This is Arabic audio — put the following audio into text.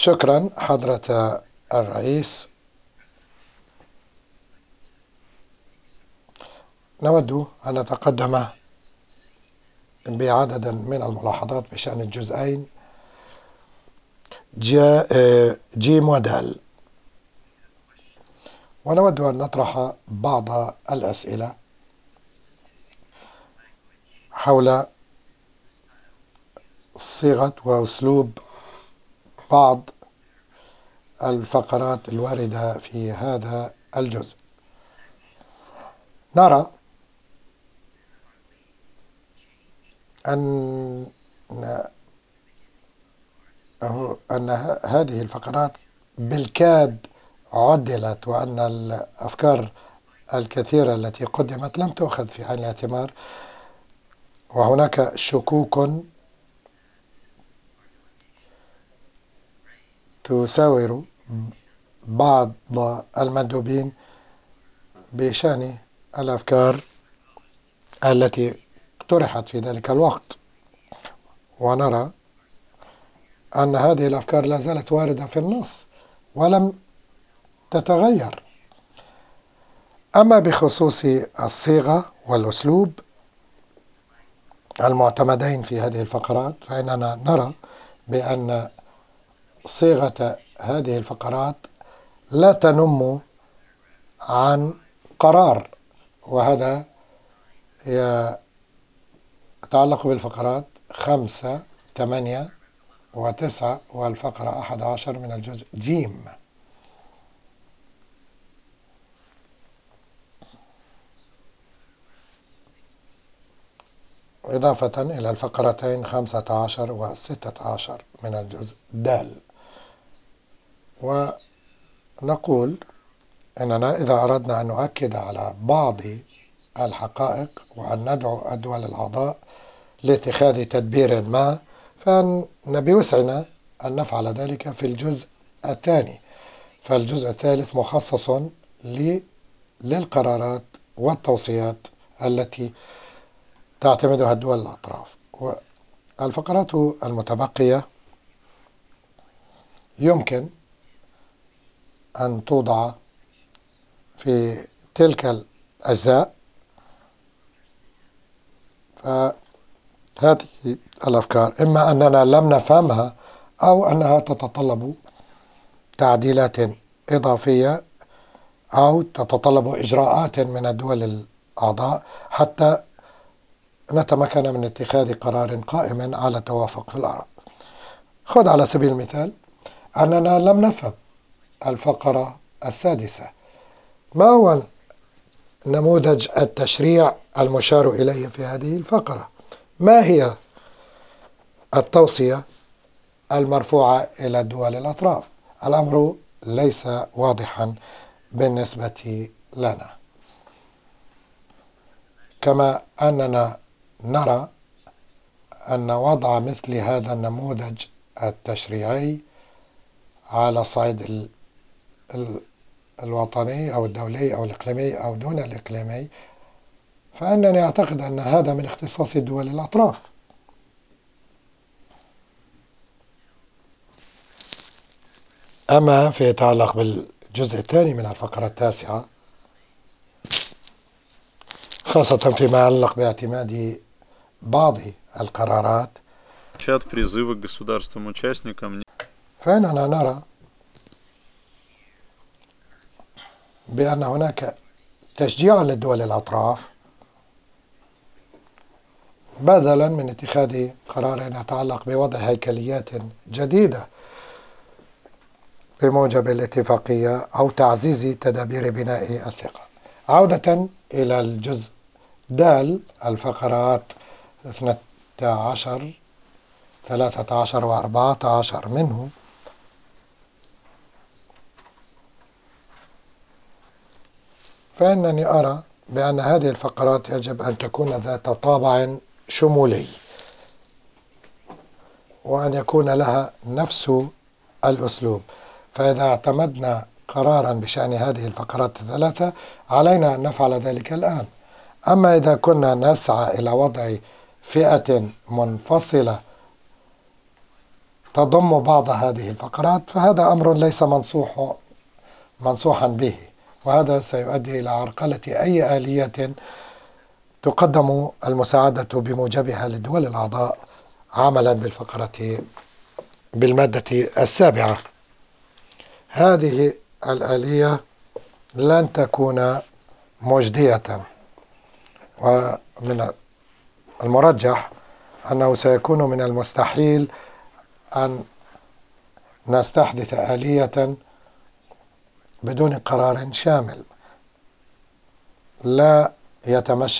شكرا حضرة الرئيس. نود أن نتقدم بعدد من الملاحظات بشأن الجزئين جيم ودال، ونود أن نطرح بعض الأسئلة حول صيغة وأسلوب بعض الفقرات الواردة في هذا الجزء. نرى أن هذه الفقرات بالكاد عدلت، وأن الأفكار الكثيرة التي قدمت لم تؤخذ في عين الاعتبار، وهناك شكوك تساور بعض المندوبين بشأن الأفكار التي طرحت في ذلك الوقت، ونرى أن هذه الأفكار لا زالت واردة في النص ولم تتغير. أما بخصوص الصيغة والأسلوب المعتمدين في هذه الفقرات، فإننا نرى بأن صيغة هذه الفقرات لا تنم عن قرار، وهذا يتعلق بالفقرات 5 8 و9 والفقرة 11 من الجزء جيم. إضافة إلى الفقرتين 15 و16 من الجزء دال. ونقول أننا إذا أردنا أن نؤكد على بعض الحقائق وأن ندعو الدول الأعضاء لاتخاذ تدبير ما، فإن بوسعنا أن نفعل ذلك في الجزء الثاني. فالجزء الثالث مخصص للقرارات والتوصيات التي تعتمدها الدول الأطراف، والفقرات المتبقية يمكن أن توضع في تلك الأجزاء. فهذه الأفكار إما أننا لم نفهمها أو أنها تتطلب تعديلات إضافية أو تتطلب إجراءات من الدول الأعضاء حتى نتمكن من اتخاذ قرار قائم على التوافق في الآراء. خذ على سبيل المثال أننا لم نفهم الفقرة السادسة. ما هو نموذج التشريع المشار إليه في هذه الفقرة؟ ما هي التوصية المرفوعة إلى الدول الأطراف؟ الأمر ليس واضحا بالنسبة لنا، كما أننا نرى أن وضع مثل هذا النموذج التشريعي على الصعيد الوطني أو الدولي أو الإقليمي أو دون الإقليمي، فإنني أعتقد أن هذا من اختصاص الدول الأطراف. أما في يتعلق بالجزء الثاني من الفقرة التاسعة، خاصة فيما يتعلق باعتماد بعض القرارات، فإننا نرى بأن هناك تشجيعا للدول الأطراف بدلا من اتخاذ قرار يتعلق بوضع هيكليات جديدة بموجب الاتفاقية أو تعزيز تدابير بناء الثقة. عودة إلى الجزء دال، الفقرات 12 13 و14 منه، فإنني أرى بأن هذه الفقرات يجب أن تكون ذات طابع شمولي، وأن يكون لها نفس الأسلوب. فإذا اعتمدنا قرارا بشأن هذه الفقرات الثلاثة علينا أن نفعل ذلك الآن. أما إذا كنا نسعى إلى وضع فئة منفصلة تضم بعض هذه الفقرات، فهذا أمر ليس منصوحا به، وهذا سيؤدي إلى عرقلة أي آلية تقدم المساعدة بموجبها للدول الأعضاء عملا بالمادة 7. هذه الآلية لن تكون مجدية، ومن المرجح أنه سيكون من المستحيل أن نستحدث آلية بدون قرار شامل لا يتمشى